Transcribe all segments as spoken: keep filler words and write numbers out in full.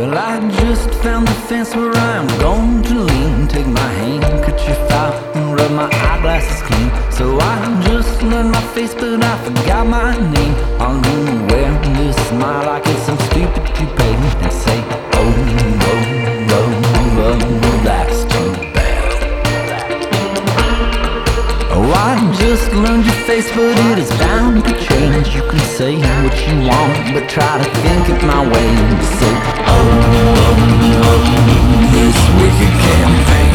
Well, I just found the fence where I'm going to lean. Take my handkerchief out and rub my eyeglasses clean. So I just learned my face, but I forgot my name. I'm gonna wear this smile like it's some stupid toupee and say, oh, oh, oh, oh, that's too bad. Oh, I just learned your face, but it is bound to change. You can say what you want, but try to think it my way and say, oh, oh, oh, this wicked campaign.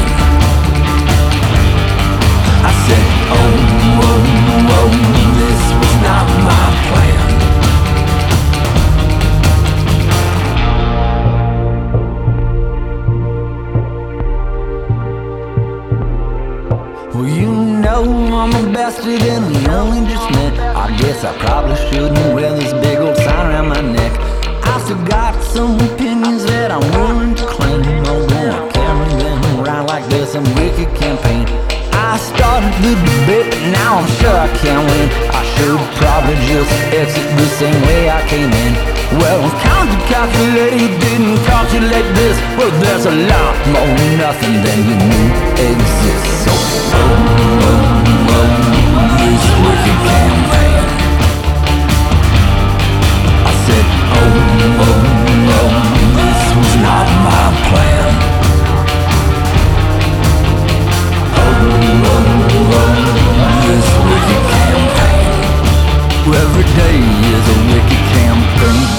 I said, oh, oh, oh, this was not my plan. Well, you know I'm a bastard and we only just met. I guess I probably shouldn't wear this big old sign around my neck. I still got some opinions that I'm willing to claim. I'm gonna carry them around like there's some wicked campaign. I started the debate, but now I'm sure I can't win. I should probably just exit the same way I came in. Well, count to calculate, it didn't cost you like this. Well, there's a lot more nothing than you knew exists. So, oh, oh, oh, this wicked campaign. I said, oh, oh, oh, this was not my plan. Oh, oh, oh, this wicked campaign. Every day is a wicked campaign.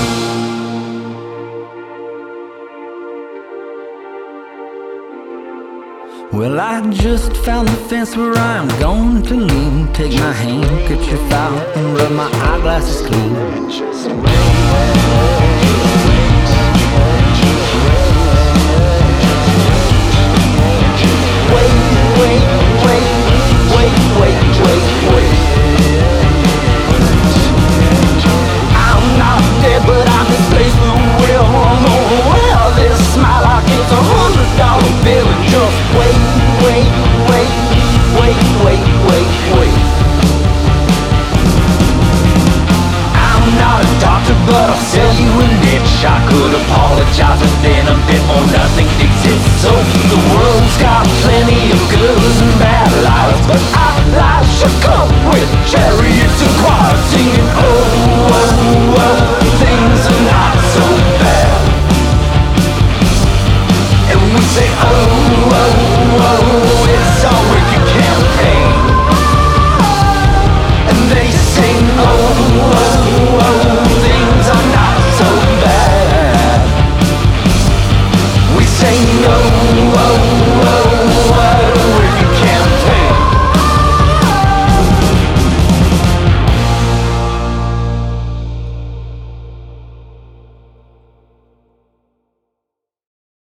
Well, I just found the fence where I'm going to lean. Take my handkerchief out and rub my eyeglasses clean.